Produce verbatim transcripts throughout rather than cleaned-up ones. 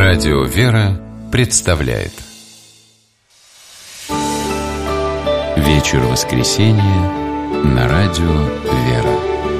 Радио «Вера» представляет вечер воскресенья на радио «Вера».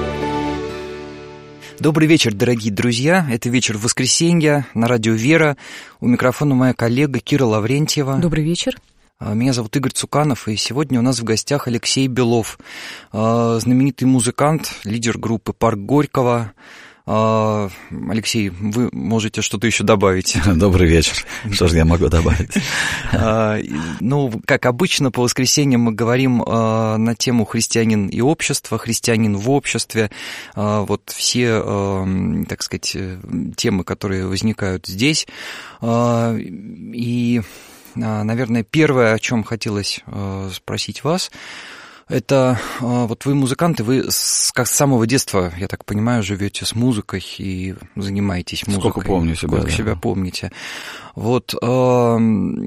Добрый вечер, дорогие друзья. Это вечер воскресенья на радио «Вера». У микрофона моя коллега Кира Лаврентьева. Добрый вечер. Меня зовут Игорь Цуканов, и сегодня у нас в гостях Алексей Белов, знаменитый музыкант, лидер группы «Парк Горького». Алексей, вы можете что-то еще добавить? Добрый вечер. Что же я могу добавить? Ну, как обычно, по воскресеньям мы говорим на тему «Христианин и общество», «Христианин в обществе». Вот все, так сказать, темы, которые возникают здесь. И, наверное, первое, о чем хотелось спросить вас, это вот вы музыканты, вы с, как с самого детства, я так понимаю, живете с музыкой и занимаетесь музыкой. Сколько помню себя. Сколько да. себя помните. Вот э,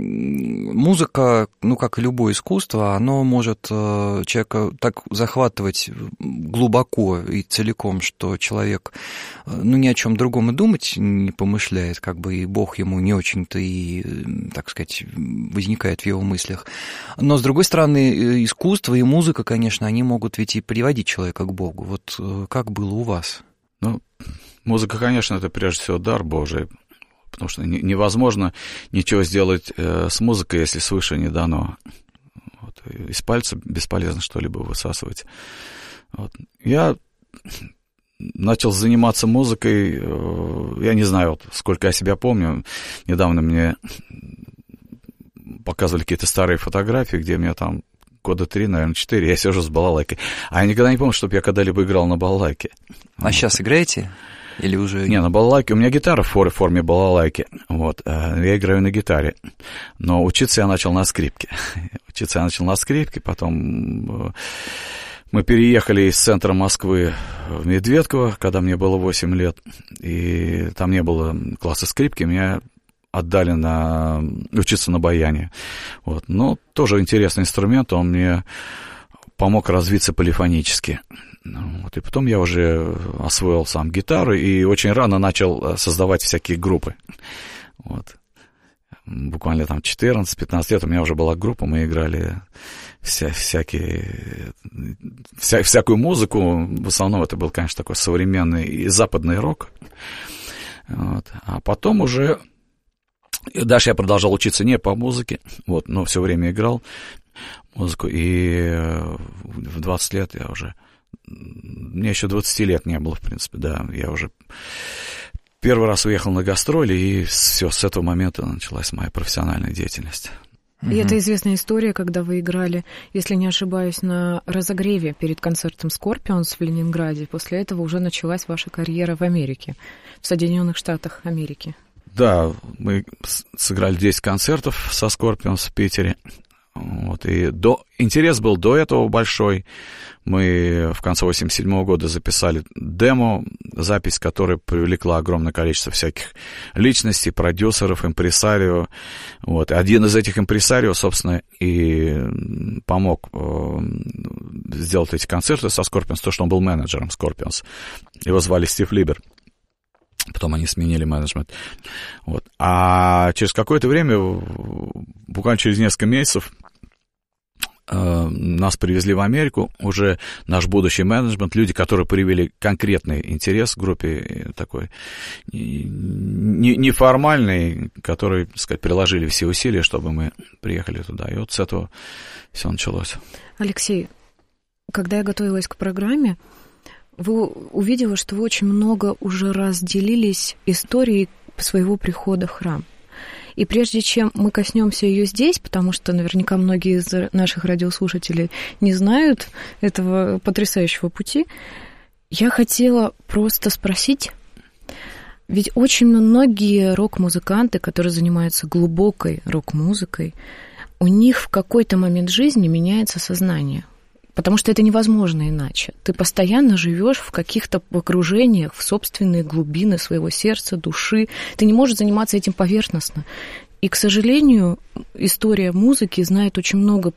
музыка, ну, как и любое искусство, оно может э, человека так захватывать глубоко и целиком, что человек, ну, ни о чем другом и думать не помышляет, как бы и Бог ему не очень-то и, так сказать, возникает в его мыслях. Но, с другой стороны, искусство и музыка, конечно, они могут ведь и приводить человека к Богу. Вот как было у вас? Ну, музыка, конечно, это прежде всего дар Божий, потому что невозможно ничего сделать с музыкой, если свыше не дано. Вот. Из пальца бесполезно что-либо высасывать. Вот. Я начал заниматься музыкой, я не знаю, вот, сколько я себя помню. Недавно мне показывали какие-то старые фотографии, где меня там года три, наверное, четыре, я сижу с балалайкой. А я никогда не помню, чтобы я когда-либо играл на балалайке. А вот. Сейчас играете? Или уже... Не, на балалайке. У меня гитара в форме балалайки. Вот. Я играю на гитаре. Но учиться я начал на скрипке. Учиться я начал на скрипке, потом мы переехали из центра Москвы в Медведково, когда мне было восемь лет. И там не было класса скрипки, меня отдали на... учиться на баяне. Вот. Но тоже интересный инструмент, он мне помог развиться полифонически. Вот. И потом я уже освоил сам гитару и очень рано начал создавать всякие группы. Вот. Буквально там четырнадцать-пятнадцать лет у меня уже была группа, мы играли вся, всякие, вся, всякую музыку. В основном это был, конечно, такой современный и западный рок. Вот. А потом уже... И дальше я продолжал учиться не по музыке, вот, но все время играл музыку, и в двадцать лет я уже, мне еще двадцати лет не было, в принципе, да, я уже первый раз уехал на гастроли, и все, с этого момента началась моя профессиональная деятельность. И угу. это известная история, когда вы играли, если не ошибаюсь, на разогреве перед концертом Scorpions в Ленинграде. После этого уже началась ваша карьера в Америке, в Соединенных Штатах Америки. Да, мы сыграли десять концертов со Scorpions в Питере. Вот, и до... интерес был до этого большой. Мы в конце восемьдесят седьмого года записали демо, запись, которая привлекла огромное количество всяких личностей, продюсеров, импресарио. Вот. И один из этих импресарио, собственно, и помог э, сделать эти концерты со Scorpions, то, что он был менеджером Scorpions. Его звали Стив Либер. Потом они сменили менеджмент. Вот. А через какое-то время, буквально через несколько месяцев, э, нас привезли в Америку, уже наш будущий менеджмент, люди, которые проявили конкретный интерес к группе, такой неформальный, которые, так сказать, приложили все усилия, чтобы мы приехали туда. И вот с этого все началось. Алексей, когда я готовилась к программе, вы увидела, что вы очень много уже раз делились историей своего прихода в храм. И прежде чем мы коснемся ее здесь, потому что наверняка многие из наших радиослушателей не знают этого потрясающего пути, я хотела просто спросить, ведь очень многие рок-музыканты, которые занимаются глубокой рок-музыкой, у них в какой-то момент жизни меняется сознание. Потому что это невозможно иначе. Ты постоянно живешь в каких-то окружениях, в собственные глубины своего сердца, души. Ты не можешь заниматься этим поверхностно. И, к сожалению, история музыки знает очень много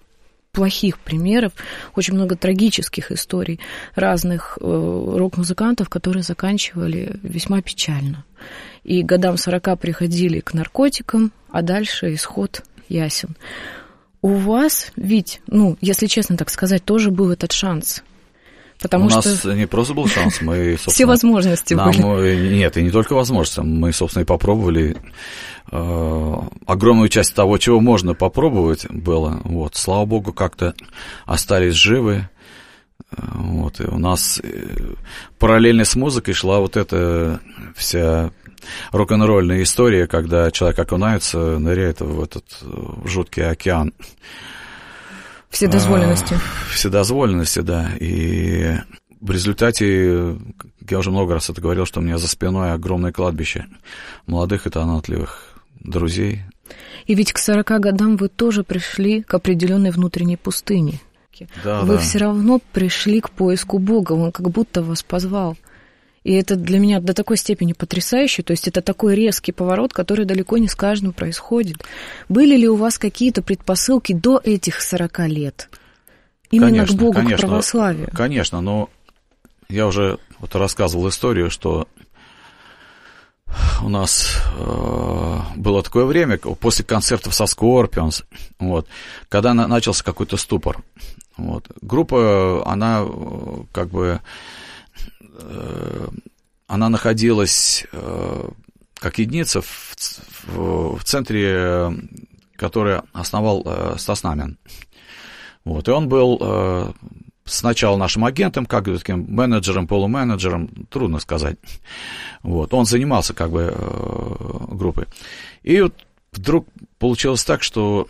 плохих примеров, очень много трагических историй разных э, рок-музыкантов, которые заканчивали весьма печально. И годам сорока приходили к наркотикам, а дальше исход ясен. У вас ведь, ну, если честно так сказать, тоже был этот шанс. Потому у что... нас не просто был шанс, мы, собственно... Все возможности нам, были. Нет, и не только возможности. Мы, собственно, и попробовали. Э, огромную часть того, чего можно попробовать, было. Вот, слава богу, как-то остались живы. Вот, и у нас параллельно с музыкой шла вот эта вся рок-н-ролльная история, когда человек окунается, ныряет в этот жуткий океан. Вседозволенности. Вседозволенности, да. И в результате, я уже много раз это говорил, что у меня за спиной огромное кладбище молодых и талантливых друзей. И ведь к сорока годам вы тоже пришли к определенной внутренней пустыне. Да, вы да. все равно пришли к поиску Бога, Он как будто вас позвал. И это для меня до такой степени потрясающе, то есть это такой резкий поворот, который далеко не с каждым происходит. Были ли у вас какие-то предпосылки до этих сорока лет? Именно конечно, к Богу, конечно, к православию? Конечно, но я уже вот рассказывал историю, что у нас э, было такое время, после концертов со Scorpions, вот, когда на, начался какой-то ступор. Вот. Группа, она как бы... Она находилась как единица в, в, в центре, который основал Стас Намин. Вот. И он был сначала нашим агентом, как бы таким менеджером, полуменеджером, трудно сказать. Вот. Он занимался как бы группой. И вот вдруг получилось так, что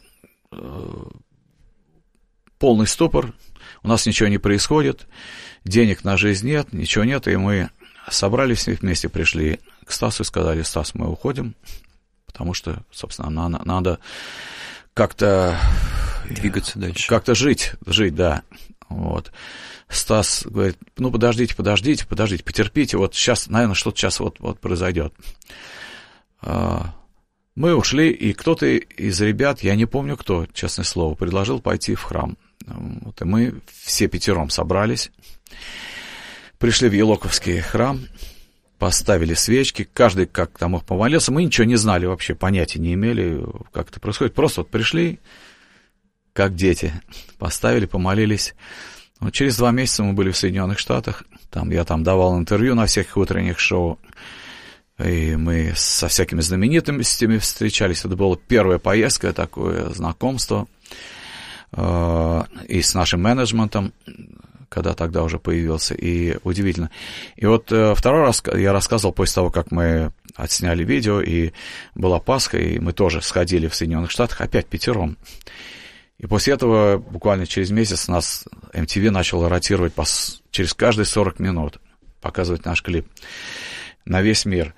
полный ступор, у нас ничего не происходит, денег на жизнь нет, ничего нет, и мы собрались вместе, пришли к Стасу и сказали: Стас, мы уходим, потому что, собственно, надо, надо как-то... Двигаться дальше. Как-то жить, жить, да. Вот. Стас говорит: ну, подождите, подождите, подождите, потерпите, вот сейчас, наверное, что-то сейчас вот, вот произойдет. Мы ушли, и кто-то из ребят, я не помню кто, честное слово, предложил пойти в храм. Вот, и мы все пятером собрались, пришли в Елоковский храм, поставили свечки, каждый как там мог помолился. Мы ничего не знали вообще, понятия не имели, как это происходит. Просто вот пришли, как дети, поставили, помолились. Вот через два месяца мы были в Соединенных Штатах, там я там давал интервью на всех утренних шоу, и мы со всякими знаменитостями встречались. Это была первая поездка, такое знакомство. И с нашим менеджментом, когда тогда уже появился, и удивительно. И вот второй раз я рассказывал после того, как мы отсняли видео, и была Пасха, и мы тоже сходили в Соединенных Штатах, опять пятером. И после этого, буквально через месяц, нас эм ти ви начал ротировать по, через каждые сорок минут, показывать наш клип на весь мир.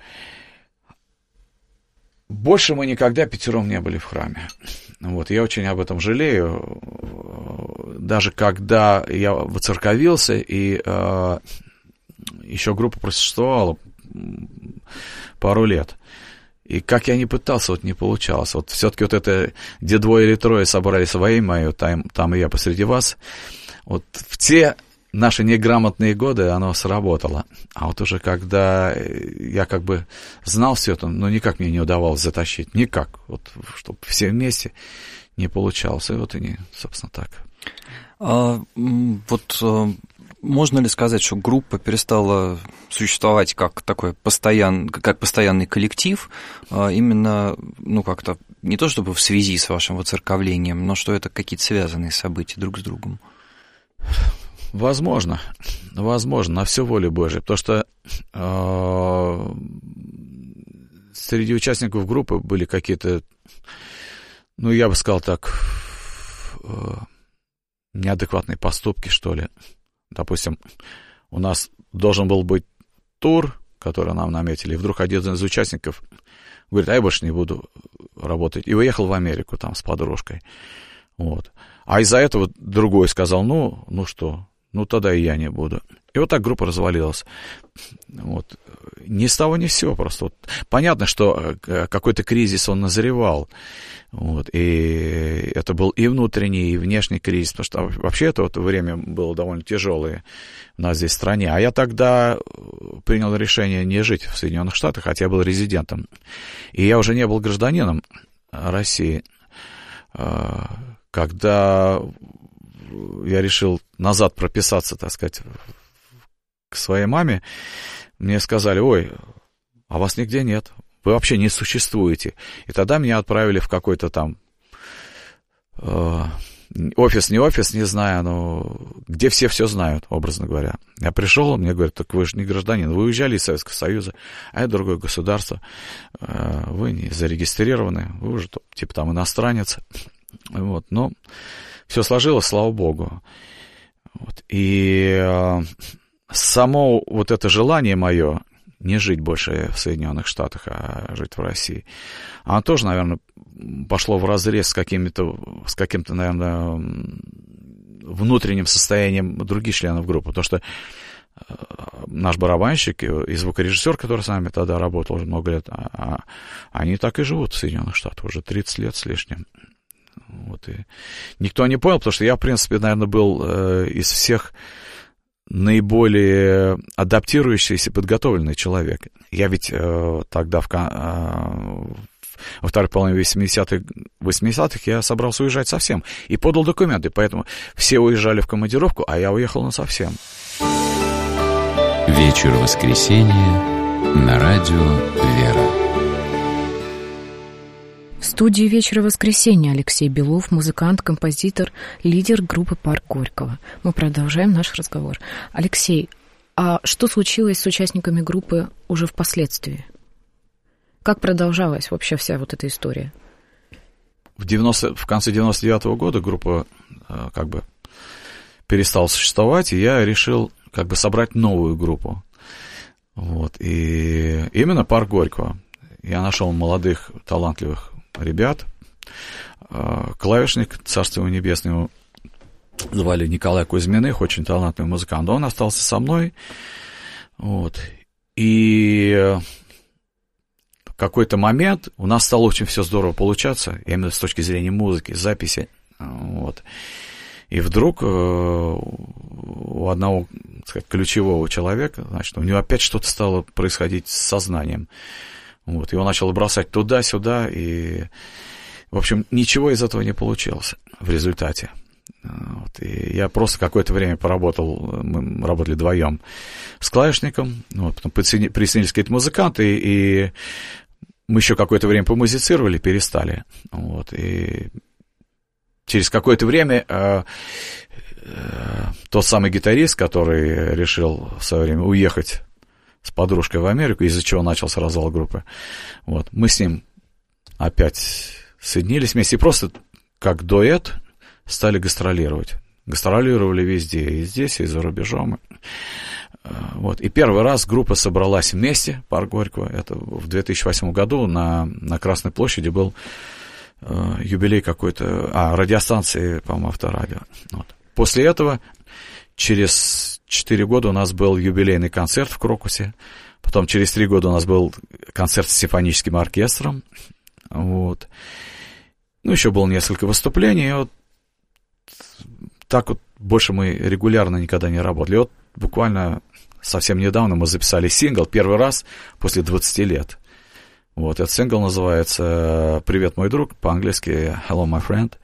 Больше мы никогда пятером не были в храме. Вот, я очень об этом жалею. Даже когда я воцерковился, и э, еще группа просуществовала пару лет. И как я ни пытался, вот не получалось. Вот все-таки вот это, где двое или трое собрались во имя мое, там, там и я посреди вас. Вот в те наши неграмотные годы оно сработало. А вот уже когда я как бы знал все это, но никак мне не удавалось затащить. Никак. Вот, чтобы все вместе не получалось. И вот и не, собственно, так. А, вот можно ли сказать, что группа перестала существовать как такой постоян, как постоянный коллектив, именно, ну, как-то, не то чтобы в связи с вашим воцерковлением, но что это какие-то связанные события друг с другом? Возможно, возможно, на всю волю Божию, потому что э, среди участников группы были какие-то, ну, я бы сказал так, э, неадекватные поступки, что ли. Допустим, у нас должен был быть тур, который нам наметили, и вдруг один из участников говорит: а я больше не буду работать, и уехал в Америку там с подружкой. Вот. А из-за этого другой сказал: ну, ну что, ну тогда и я не буду. И вот так группа развалилась. Вот. ни с того ни с сего просто. Вот, понятно, что какой-то кризис он назревал. Вот, и это был и внутренний, и внешний кризис, потому что вообще это вот время было довольно тяжелое у нас здесь в стране. А я тогда принял решение не жить в Соединенных Штатах, хотя я был резидентом. И я уже не был гражданином России. Когда я решил назад прописаться, так сказать, к своей маме, мне сказали: ой, а вас нигде нет. Вы вообще не существуете. И тогда меня отправили в какой-то там э, офис, не офис, не знаю, но где все все знают, образно говоря. Я пришел, мне говорят: так вы же не гражданин, вы уезжали из Советского Союза, а это другое государство, э, вы не зарегистрированы, вы уже типа там иностранец. Вот, но все сложилось, слава богу. Вот. И э, само вот это желание мое не жить больше в Соединенных Штатах, а жить в России, оно тоже, наверное, пошло вразрез с какими-то, с каким-то, наверное, внутренним состоянием других членов группы, потому что наш барабанщик и звукорежиссер, который с нами тогда работал уже много лет, они так и живут в Соединенных Штатах уже тридцать лет с лишним. Вот, и никто не понял, потому что я, в принципе, наверное, был э, из всех наиболее адаптирующийся и подготовленный человек. Я ведь э, тогда в, э, во второй половине восьмидесятых, восьмидесятых я собрался уезжать совсем и подал документы, поэтому все уезжали в командировку, а я уехал насовсем. Вечер воскресенья на радио «Вера». В студии «Вечера воскресенья» Алексей Белов, музыкант, композитор, лидер группы «Парк Горького». Мы продолжаем наш разговор. Алексей, а что случилось с участниками группы уже впоследствии? Как продолжалась вообще вся вот эта история? В, девяносто, в конце девяносто девятого года группа э, как бы перестала существовать, и я решил как бы собрать новую группу. Вот. И именно «Парк Горького». Я нашел молодых, талантливых ребят. Клавишник, царство ему небесное, звали Николай Кузьминых, очень талантливый музыкант. Он остался со мной. Вот. И в какой-то момент у нас стало очень все здорово получаться, именно с точки зрения музыки, записи. Вот. И вдруг у одного, так сказать, ключевого человека, значит, у него опять что-то стало происходить с сознанием. Вот, его начало бросать туда-сюда, и, в общем, ничего из этого не получилось в результате. Вот, и я просто какое-то время поработал, мы работали вдвоем с клавишником, вот, потом присоединились какие-то музыканты, и мы еще какое-то время помузицировали, перестали. Вот, и через какое-то время э, э, тот самый гитарист, который решил в свое время уехать с подружкой в Америку, из-за чего начался развал группы. Вот. Мы с ним опять соединились вместе и просто как дуэт стали гастролировать. Гастролировали везде, и здесь, и за рубежом. Вот. И первый раз группа собралась вместе, «Парк Горького». Это в две тысячи восьмом году на, на Красной площади был э, юбилей какой-то, а, радиостанции, по-моему, Авторадио. Вот. После этого через четыре года у нас был юбилейный концерт в Крокусе, потом через три года у нас был концерт с симфоническим оркестром, вот. Ну, еще было несколько выступлений, и вот так вот больше мы регулярно никогда не работали. И вот буквально совсем недавно мы записали сингл, первый раз после двадцати лет. Вот, этот сингл называется «Привет, мой друг», по-английски «Hello, my friend»,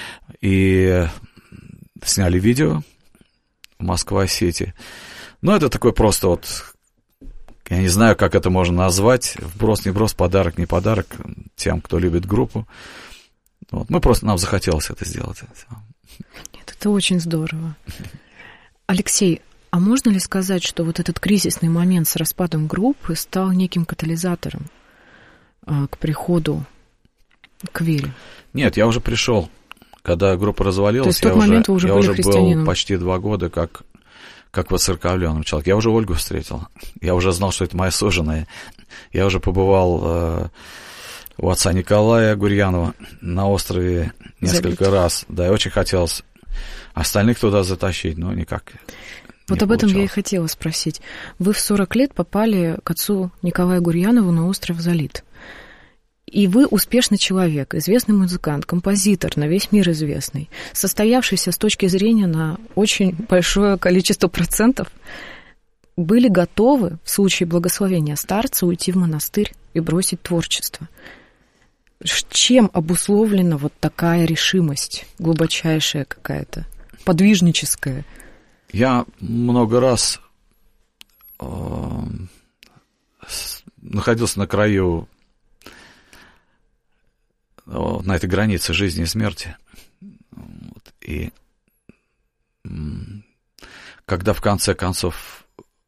и сняли видео в Москва-Сити. Ну, это такой просто вот, я не знаю, как это можно назвать, вброс, не вброс, подарок, не подарок тем, кто любит группу. Вот. Мы просто, нам захотелось это сделать. Нет, это очень здорово. Алексей, а можно ли сказать, что вот этот кризисный момент с распадом группы стал неким катализатором а, к приходу к вере? Нет, я уже пришел. Когда группа развалилась, я уже, уже, я уже был почти два года как, как воцерковленным человеком. Я уже Ольгу встретил. Я уже знал, что это моя суженая. Я уже побывал э, у отца Николая Гурьянова на острове несколько Забить. раз. Да, и очень хотелось остальных туда затащить, но никак Вот об этом я и хотела спросить. Вы в сорок лет попали к отцу Николаю Гурьянову на остров Залит. И вы успешный человек, известный музыкант, композитор, на весь мир известный, состоявшийся с точки зрения на очень большое количество процентов, были готовы в случае благословения старца уйти в монастырь и бросить творчество. Чем обусловлена вот такая решимость, глубочайшая какая-то, подвижническая? Я много раз э, находился на краю, э, на этой границе жизни и смерти. Вот, и э, когда в конце концов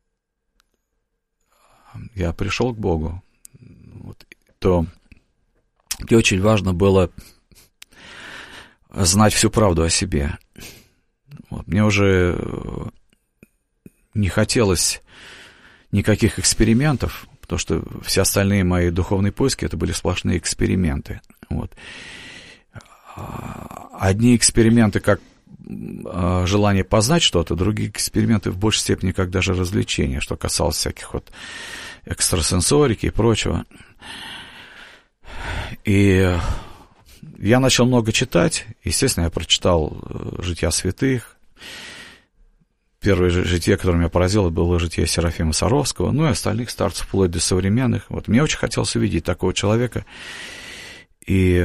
я пришел к Богу, вот, то мне очень важно было знать всю правду о себе. Вот, мне уже не хотелось никаких экспериментов, потому что все остальные мои духовные поиски — это были сплошные эксперименты. Вот. Одни эксперименты как желание познать что-то, другие эксперименты в большей степени как даже развлечения, что касалось всяких вот экстрасенсорики и прочего. И я начал много читать. Естественно, я прочитал «Жития святых». Первое житие, которое меня поразило, было житие Серафима Саровского, ну и остальных старцев, вплоть до современных. Вот. Мне очень хотелось увидеть такого человека. И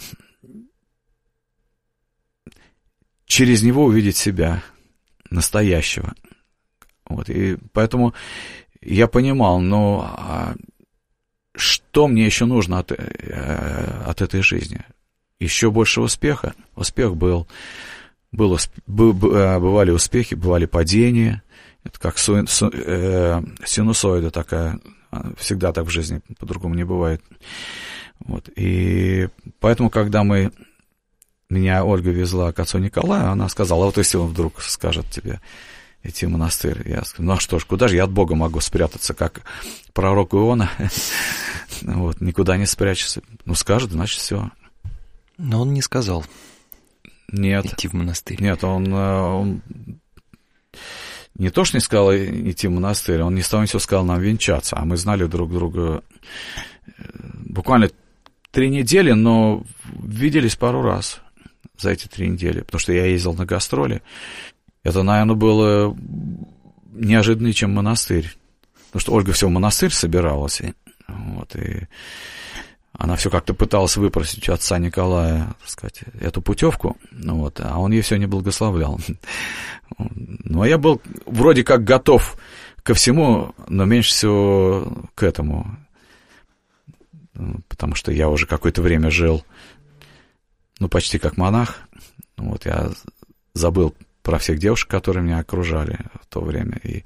через него увидеть себя, настоящего. Вот. И поэтому я понимал, но что мне еще нужно от, от этой жизни? Еще больше успеха. Успех был, был, бывали успехи, бывали падения. Это как су, су, э, синусоида такая. Всегда так в жизни, по-другому не бывает. Вот. И поэтому, когда мы, меня Ольга везла к отцу Николаю, она сказала: а вот если он вдруг скажет тебе идти в монастырь, я сказал: ну а что ж, куда же я от Бога могу спрятаться, как пророк Иона? Вот, никуда не спрячешься. Ну, скажет, значит, все. Но он не сказал. Нет. Идти в монастырь. Нет, он, он не то, что не сказал идти в монастырь, он не с того ни сего сказал нам венчаться, а мы знали друг друга буквально три недели, но виделись пару раз за эти три недели, потому что я ездил на гастроли. Это, наверное, было неожиданнее, чем монастырь, потому что Ольга все в монастырь собиралась, и, вот, и она все как-то пыталась выпросить у отца Николая, так сказать, эту путевку, вот, а он ей все не благословлял. Ну, а я был вроде как готов ко всему, но меньше всего к этому, потому что я уже какое-то время жил, ну, почти как монах. Вот, я забыл про всех девушек, которые меня окружали в то время, и,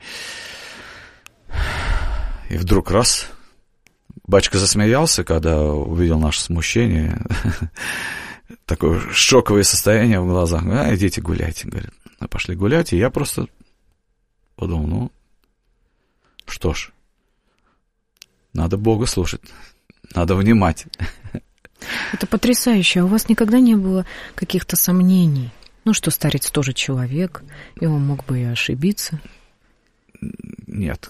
и вдруг раз... Батюшка засмеялся, когда увидел наше смущение. Такое шоковое состояние в глазах. А, идите гуляйте, говорит. Мы пошли гулять, и я просто подумал, ну, что ж, надо Бога слушать, надо внимать. Это потрясающе. А у вас никогда не было каких-то сомнений? Ну, что старец тоже человек, и он мог бы и ошибиться? Нет.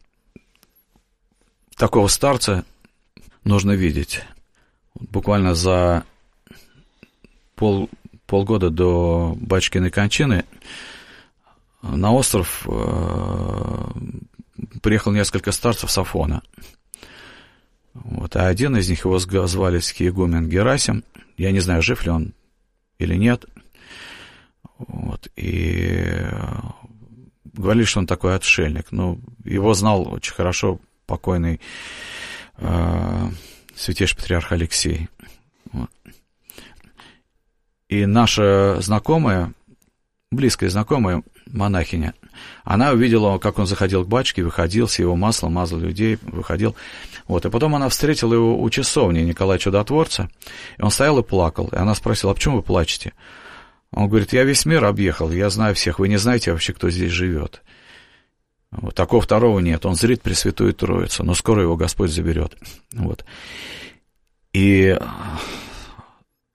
Такого старца нужно видеть. Буквально за пол, полгода до батюшкиной кончины на остров э, приехал несколько старцев с Афона. Вот, а один из них, его звали скиегумен Герасим. Я не знаю, жив ли он или нет. Вот, и говорили, что он такой отшельник. Но его знал очень хорошо покойный э, святейший патриарх Алексей. Вот. И наша знакомая, близкая знакомая, монахиня, она увидела, как он заходил к батюшке, выходил, с его маслом мазал людей, выходил. Вот. И потом она встретила его у часовни Николая Чудотворца, и он стоял и плакал. И она спросила: а почему вы плачете? Он говорит: я весь мир объехал, я знаю всех, вы не знаете вообще, кто здесь живет. Вот такого второго нет. Он зрит Пресвятую Троицу, но скоро его Господь заберет. Вот. И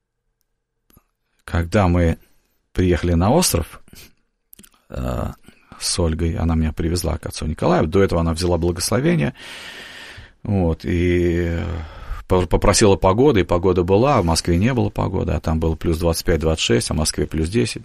когда мы приехали на остров, с Ольгой, она меня привезла к отцу Николаю. До этого она взяла благословение, вот, и попросила погоды, и погода была, в Москве не было погоды, а там было плюс двадцать пять - двадцать шесть, а в Москве плюс десять.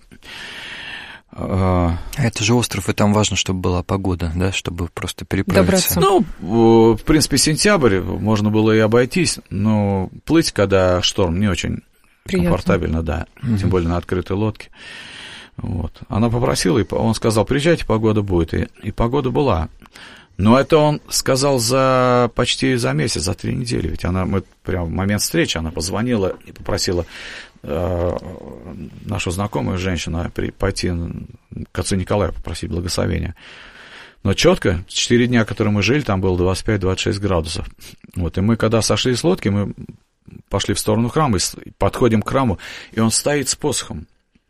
А это же остров, и там важно, чтобы была погода, да, чтобы просто переправиться. Добраться. Ну, в принципе, сентябрь, можно было и обойтись, но плыть, когда шторм, не очень приятно. Комфортабельно, да, угу. Тем более на открытой лодке. Вот. Она попросила, и он сказал, приезжайте, погода будет, и, и погода была. Но это он сказал за почти за месяц, за три недели, ведь она, мы прямо в момент встречи, она позвонила и попросила э, нашу знакомую женщину пойти к отцу Николаю попросить благословения. Но четко, четыре дня, которые мы жили, там было двадцать пять - двадцать шесть градусов. Вот, и мы, когда сошли с лодки, мы пошли в сторону храма, и подходим к храму, и он стоит с посохом.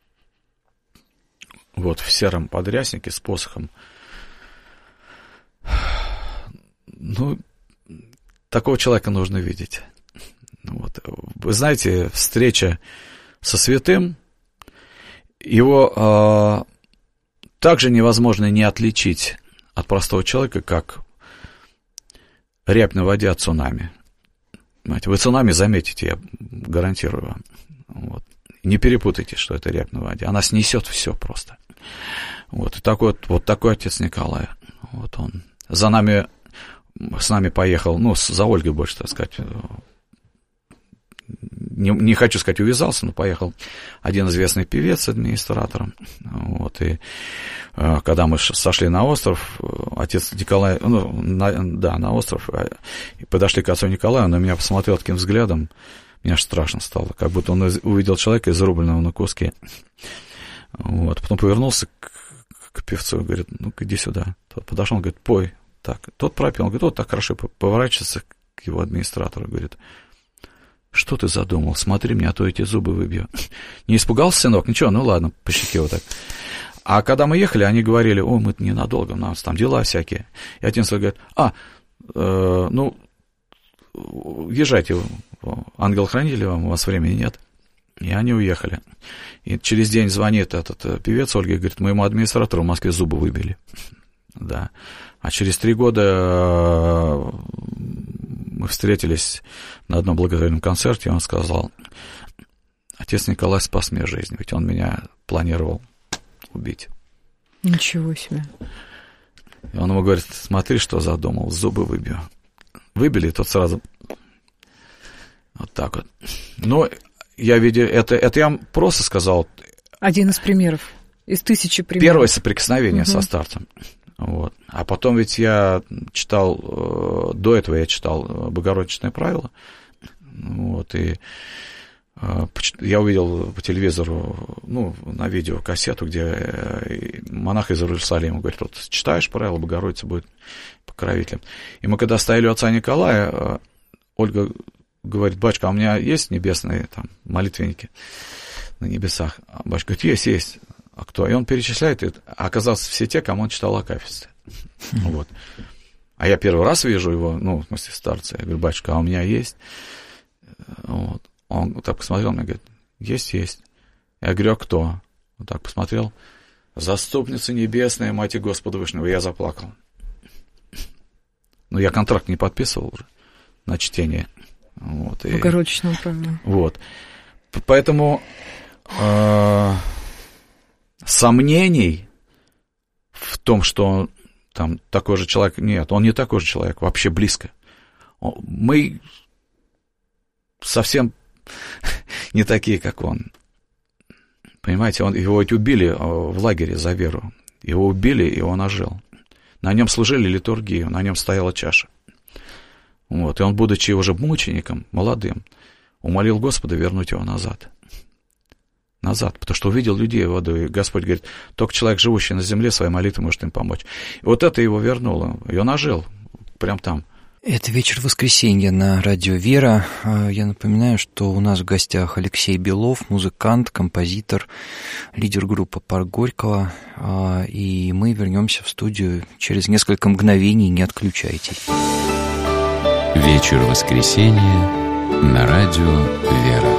Вот, в сером подряснике с посохом. Ну, такого человека нужно видеть. Вот. Вы знаете, встреча со святым, его э, также невозможно не отличить от простого человека, как рябь на воде от цунами. Понимаете, вы цунами заметите, я гарантирую вам. Вот. Не перепутайте, что это рябь на воде. Она снесет все просто. Вот, и такой, вот, вот такой отец Николай. Вот он за нами, с нами поехал, ну, за Ольгой больше, так сказать, не, не хочу сказать, увязался, но поехал один известный певец с администратором. Вот, и когда мы сошли на остров, отец Николай, ну, на, да, на остров, и подошли к отцу Николаю, он на меня посмотрел таким взглядом, мне аж страшно стало, как будто он увидел человека, изрубленного на куски. Вот, потом повернулся к, к певцу и говорит, ну-ка, иди сюда. Тот подошел, он говорит, пой. Так, тот пропел, он говорит, вот так хорошо поворачивается к его администратору, говорит, что ты задумал, смотри мне, а то эти зубы выбью. Не испугался, сынок? Ничего, ну ладно, по щеке вот так. А когда мы ехали, они говорили, о, мы ненадолго, у нас там дела всякие. И отец говорит, а, э, ну, езжайте, ангел-хранитель вам, у вас времени нет. И они уехали. И через день звонит этот певец Ольга и говорит, моему администратору в Москве зубы выбили. Да. А через три года мы встретились на одном благодарственном концерте, и он сказал, отец Николай спас мне жизнь, ведь он меня планировал убить. Ничего себе. И он ему говорит, смотри, что задумал, зубы выбью. Выбили, и тот сразу вот так вот. Ну, я видел, это, это я вам просто сказал. Один из примеров, из тысячи примеров. Первое соприкосновение угу. со старцем. Вот. А потом ведь я читал, до этого я читал Богородичное правило, вот, и я увидел по телевизору, ну, на видео кассету, где монах из Иерусалима говорит, вот читаешь правила, Богородица будет покровителем. И мы когда стояли у отца Николая, Ольга говорит, батюшка, а у меня есть небесные там молитвенники на небесах? А батюшка говорит, есть, есть. А кто? И он перечисляет, и оказался все те, кому он читал Акафисты. Mm-hmm. Вот. А я первый раз вижу его, ну, в смысле, старца. Я говорю, батюшка, а у меня есть? Вот. Он так посмотрел, мне говорит, есть, есть. Я говорю, а кто? Вот так посмотрел. Заступница небесная, мать и Господа Вышнего. Я заплакал. Ну, я контракт не подписывал уже на чтение. Вот. Богородичного правила. Вот. Поэтому... Э- Сомнений в том, что он там такой же человек, нет, он не такой же человек, вообще близко. Мы совсем не такие, как он. Понимаете, он, его ведь убили в лагере за веру. Его убили, и он ожил. На нем служили литургию, на нем стояла чаша. Вот, и он, будучи уже мучеником, молодым, умолил Господа вернуть его назад. Назад, потому что увидел людей в воду, и Господь говорит, только человек, живущий на земле, своей молитвой может им помочь. И вот это его вернуло, и он ожил прям там. Это вечер воскресенья на радио «Вера». Я напоминаю, что у нас в гостях Алексей Белов, музыкант, композитор, лидер группы «Парк Горького». И мы вернемся в студию через несколько мгновений, не отключайтесь. Вечер воскресенья на радио «Вера».